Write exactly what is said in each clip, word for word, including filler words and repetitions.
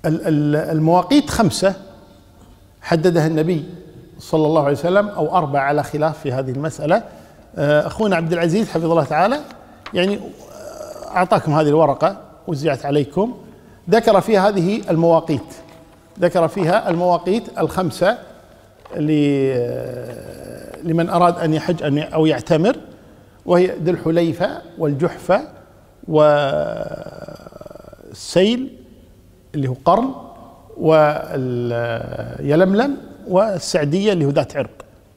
المواقيت خمسة حددها النبي صلى الله عليه وسلم، أو أربع على خلاف في هذه المسألة. أخونا عبد العزيز حفظه الله تعالى يعني أعطاكم هذه الورقة وزعت عليكم، ذكر فيها هذه المواقيت، ذكر فيها المواقيت الخمسة لمن أراد أن يحج أو يعتمر، وهي ذو الحليفة والجحفة والسيل اللي هو قرن، واليلملم، والسعدية اللي هو ذات عرق،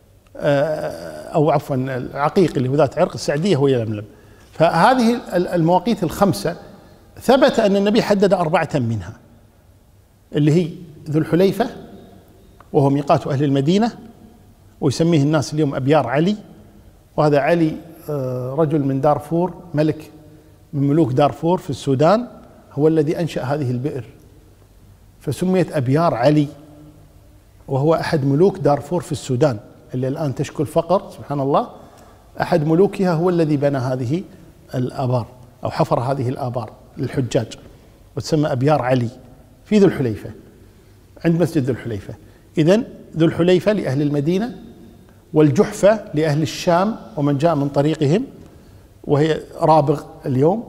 أو عفوا العقيق اللي هو ذات عرق، السعدية هو يلملم. فهذه المواقيت الخمسة ثبت أن النبي حدد أربعة منها، اللي هي ذو الحليفة وهو ميقات أهل المدينة، ويسميه الناس اليوم أبيار علي، وهذا علي رجل من دارفور، ملك من ملوك دارفور في السودان، هو الذي أنشأ هذه البئر فسميت أبيار علي، وهو أحد ملوك دارفور في السودان اللي الآن تشكو الفقر سبحان الله. أحد ملوكها هو الذي بنى هذه الآبار أو حفر هذه الآبار للحجاج، وتسمى أبيار علي في ذو الحليفة عند مسجد ذو الحليفة. إذن ذو الحليفة لأهل المدينة، والجحفة لأهل الشام ومن جاء من طريقهم وهي رابغ اليوم،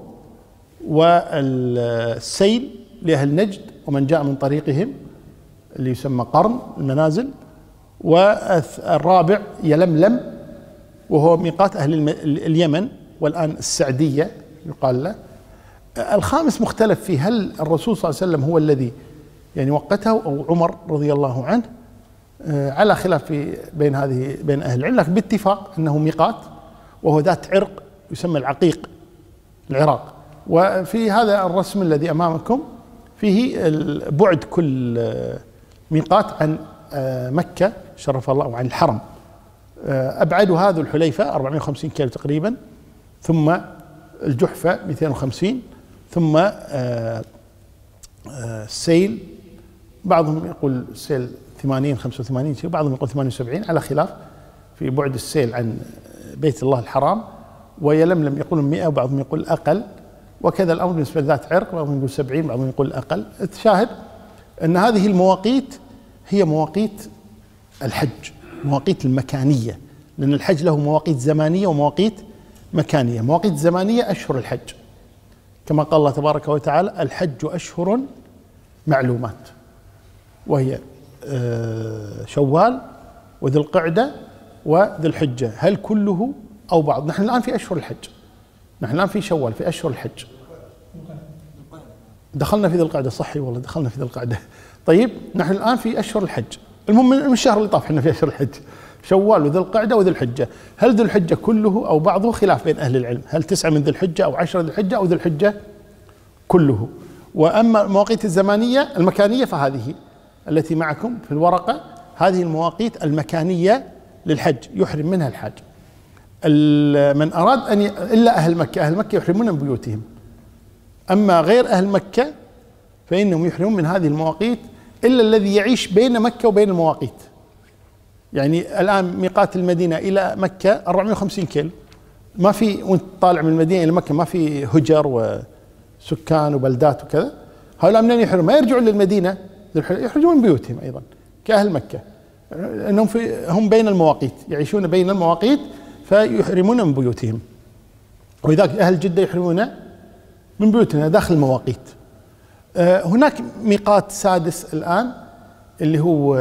والسيل لأهل نجد ومن جاء من طريقهم اللي يسمى قرن المنازل، والرابع يلملم وهو ميقات أهل اليمن والآن السعدية يقال له. الخامس مختلف فيه، هل الرسول صلى الله عليه وسلم هو الذي يعني وقته أو عمر رضي الله عنه، على خلاف في بين هذه بين أهل العلم، لكن باتفاق أنه ميقات وهو ذات عرق يسمى العقيق العراق. وفي هذا الرسم الذي أمامكم فيه بعد كل ميقات عن مكة شرف الله وعن الحرم. أبعد هذا الحليفة أربعمائة وخمسين كيلو تقريبا، ثم الجحفة مئتين وخمسين، ثم السيل بعضهم يقول السيل ثمانين خمسة وثمانين كيلو، بعضهم يقول ثمانية وسبعين، على خلاف في بعد السيل عن بيت الله الحرام. ويلملم يقولون مئة وبعضهم يقول أقل، وكذا الأمر بالنسبة لذات عرق، بعضهم يقول سبعين بعضهم يقول أقل. الشاهد أن هذه المواقيت هي مواقيت الحج، مواقيت المكانية، لأن الحج له مواقيت زمانية ومواقيت مكانية. مواقيت زمانية أشهر الحج، كما قال الله تبارك وتعالى الحج أشهر معلومات، وهي شوال وذي القعدة وذي الحجة، هل كله أو بعض. نحن الآن في أشهر الحج، نحن الآن في شوال في أشهر الحج، دخلنا في ذي القعدة، صحي والله دخلنا في ذي القعدة. طيب نحن الآن في أشهر الحج، المهم من الشهر اللي طاف احنا في أشهر الحج، شوال وذي القعدة وذي الحجة. هل ذي الحجة كله أو بعضه؟ خلاف بين أهل العلم، هل تسعة من ذي الحجة أو عشرة ذي الحجة أو ذي الحجة كله. وأما المواقيت الزمانية المكانية فهذه التي معكم في الورقة، هذه المواقيت المكانية للحج يحرم منها الحاج. من أراد أن ي... إلا أهل مكة، أهل مكة يحرمون من بيوتهم، أما غير أهل مكة فإنهم يحرمون من هذه المواقيت إلا الذي يعيش بين مكة وبين المواقيت. يعني الآن ميقات المدينة إلى مكة أربعمائة وخمسين كيلو، ما في وانت طالع من المدينة إلى مكة ما في هجر وسكان وبلدات وكذا. هؤلاء منين يحرمون؟ ما يرجعون للمدينة، يخرجون من بيوتهم أيضا كأهل مكة، أنهم في هم بين المواقيت، يعيشون بين المواقيت فيحرمون من بيوتهم. ولذلك أهل جدة يحرمون من بيوتنا داخل المواقيت. هناك ميقات سادس الآن اللي هو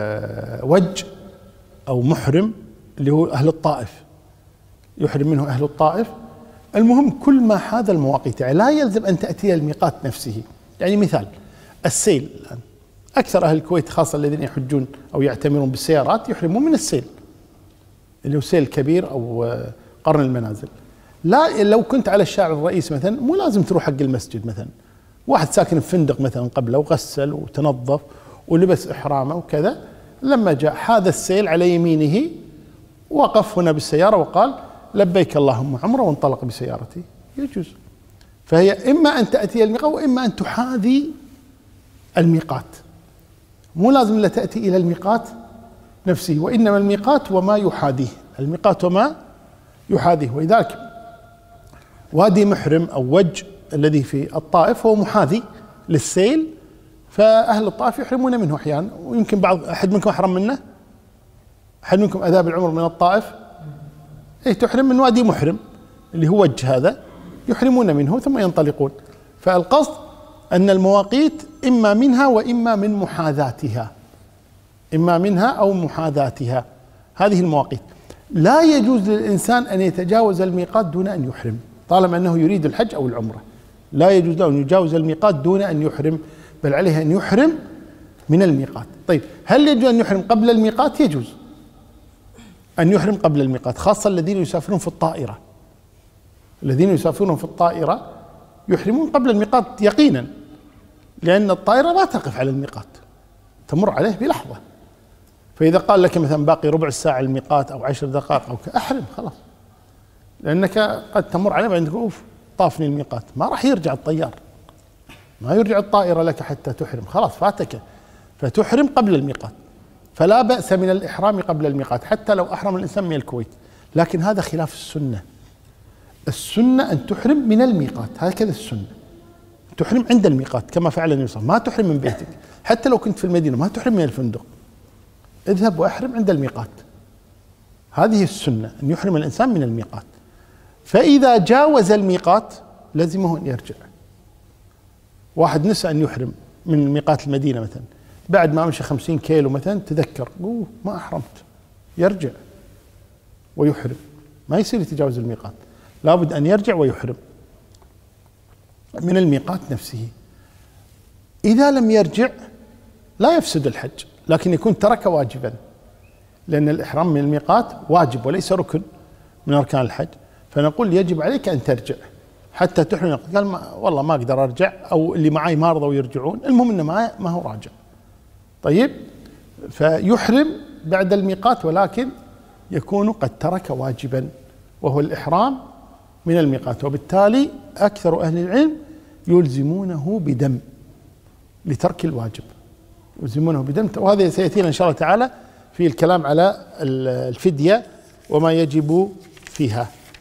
وج أو محرم، اللي هو أهل الطائف، يحرم منه أهل الطائف. المهم كل ما حاذا المواقيت، يعني لا يلزم أن تأتي الميقات نفسه. يعني مثال السيل الآن، أكثر أهل الكويت خاصة الذين يحجون أو يعتمرون بالسيارات يحرمون من السيل اللي هو سيل كبير أو قرن المنازل. لا لو كنت على الشارع الرئيس مثلا مو لازم تروح حق المسجد، مثلا واحد ساكن في فندق مثلا قبله وغسل وتنظف ولبس إحرامه وكذا، لما جاء حاذ السيل على يمينه وقف هنا بالسيارة وقال لبيك اللهم عمره وانطلق بسيارته، يجوز. فهي إما أن تأتي الميقات وإما أن تحاذي الميقات، مو لازم لا تأتي إلى الميقات نفسه، وإنما الميقات وما يحاذيه، الميقات وما يحاذيه. ولذلك وادي محرم أو وج الذي في الطائف هو محاذي للسيل، فأهل الطائف يحرمون منه أحيانا، ويمكن بعض أحد منكم أحرم منه؟ أحد منكم أذى بالعمر من الطائف؟ إيه تحرم من وادي محرم اللي هو وجه هذا، يحرمون منه ثم ينطلقون. فالقصد أن المواقيت إما منها وإما من محاذاتها، إما منها أو محاذاتها، هذه المواقيت. لا يجوز للإنسان أن يتجاوز الميقات دون أن يحرم، طالما أنه يريد الحج أو العمرة لا يجوز له أن يجاوز الميقات دون أن يحرم، بل عليه أن يحرم من الميقات. طيب هل يجوز أن يحرم قبل الميقات؟ يجوز أن يحرم قبل الميقات، خاصة الذين يسافرون في الطائرة. الذين يسافرون في الطائرة يحرمون قبل الميقات يقينا، لأن الطائرة ما تقف على الميقات، تمر عليه بلحظة. فإذا قال لك مثلا باقي ربع ساعة الميقات أو عشر دقائق أو أحرم خلاص، لأنك قد تمر عليه بعدين تقول أوف طافني الميقات، ما راح يرجع الطيار، ما يرجع الطائرة لك حتى تحرم، خلاص فاتك، فتحرم قبل الميقات. فلا بأس من الإحرام قبل الميقات حتى لو أحرم الإنسان من الكويت، لكن هذا خلاف السنة. السنة أن تحرم من الميقات، هكذا السنة، تحرم عند الميقات كما فعل النبي صلى الله عليه وسلم. ما تحرم من بيتك، حتى لو كنت في المدينة ما تحرم من الفندق، اذهب وأحرم عند الميقات. هذه السنة، أن يحرم الإنسان من الميقات. فإذا جاوز الميقات لزمه أن يرجع. واحد نسى أن يحرم من ميقات المدينة مثلا، بعد ما مشى خمسين كيلو مثلا تذكر أوه ما أحرمت، يرجع ويحرم، ما يصير يتجاوز الميقات، لابد أن يرجع ويحرم من الميقات نفسه. إذا لم يرجع لا يفسد الحج، لكن يكون ترك واجبا، لأن الإحرام من الميقات واجب وليس ركن من أركان الحج. فنقول يجب عليك أن ترجع حتى تحرم. قال ما والله ما أقدر أرجع، أو اللي معي ما رضوا يرجعون، المهم إنه ما ما هو راجع. طيب فيحرم بعد الميقات، ولكن يكون قد ترك واجبا وهو الإحرام من الميقات، وبالتالي أكثر أهل العلم يلزمونه بدم لترك الواجب، يلزمونه بدم. وهذا سيأتينا إن شاء الله تعالى في الكلام على الفدية وما يجب فيها.